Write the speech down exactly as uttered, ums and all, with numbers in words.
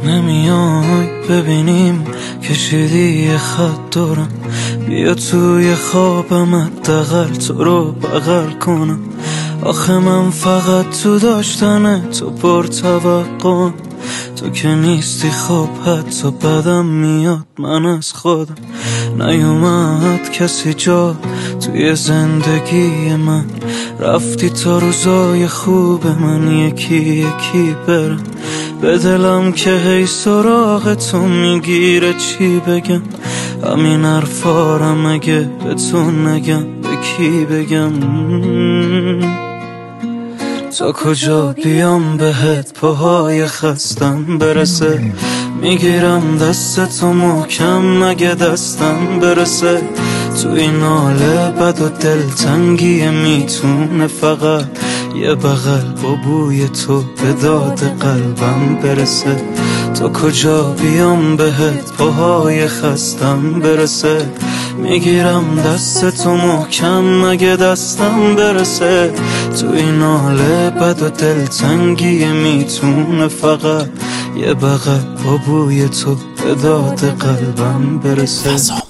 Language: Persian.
نمیای ببینیم کشیدی یه خط دارم، بیا توی خوابم حداقل تو رو بغل کنم. آخه من فقط تو داشتن تو پر توقعم، تو که نیستی خب حتی بدم میاد من از خودم. نیومد کسی جا توی زندگی من، رفتی تا روزای خوب من یکی یکی برم. به دلم که هی سراغ تو میگیره چی بگم، همین حرفارم اگه به تو نگم به کی بگم؟ تا کجا بیام بهت پاهای خستم برسه، میگیرم دست تو محکم مگه دستم برسه. تو این حال بد و دلتنگی میتونه فقط یه بغل با بوی تو به داد قلبم برسه. تا کجا بیام بهت پاهای خستم برسه، میگیرم دست تو محکم مگه دستم برسه. تو این حال بد و دلتنگی میتونه فقط یه بغل با بوی تو به داد قلبم برسه.